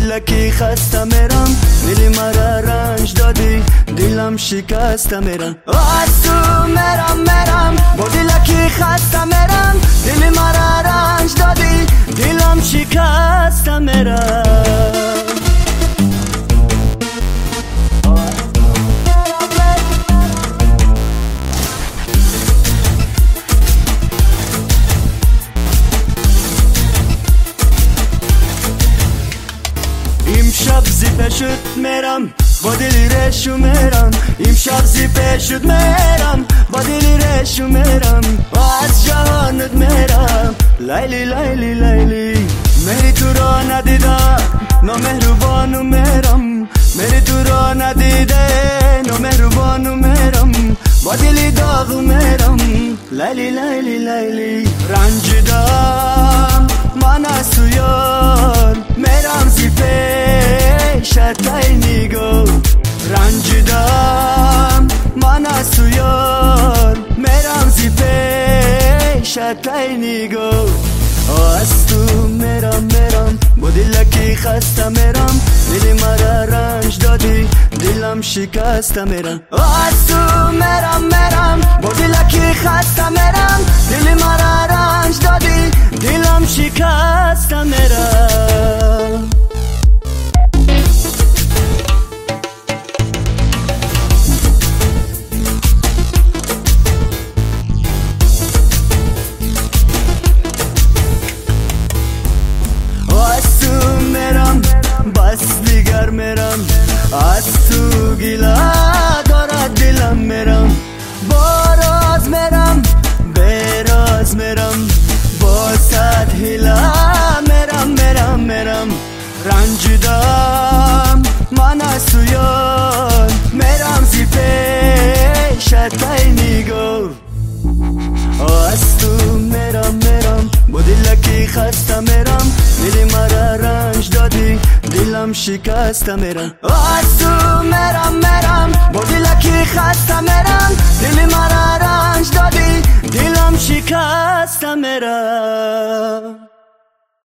دلکی خسته میرم، دل مرا رنج دادی دلم شکسته میرم. از تو میرم با دلکی خسته میرم، دل مرا رنج دادی دلم شکسته میرم. امشب زی پیشت میرم با دلی ریشو میرم، امشب زی پیشت میرم با دلی ریشو میرم. از جهانت میرم لیلی لیلی لیلی، میری تو را ندیده نامهربانو میرم، میری تو را ندیده نامهربانو میرم، با دلی داغو میرم لیلی لیلی لیلی. رنجیدم من از تو یار میرم زی پیشت ای نیگو، رنجیدم من از تو یار میرم زی پیشت ای نیگو. از تو میرم با دلکی خسته میرم، دل مرا رنج دادی دلم شکسته میرم. از تو میرم با دلکی خسته میرم، دل مرا رنج دادی دلم شکسته میرم. بس دیگر میرم از تو گیله دارد دلم، میرم باراز میرم بیراز میرم، با صد هیله میرم رنجیدم من از تو یار میرم زی پیشت ای نیگو. از تو میرم با دلکی خسته میرم، دل مرا رنج دادی دلم شکسته میرم. از تو میرم با دلکی خسته میرم، دل مرا رنج دادی دلم شکسته میرم.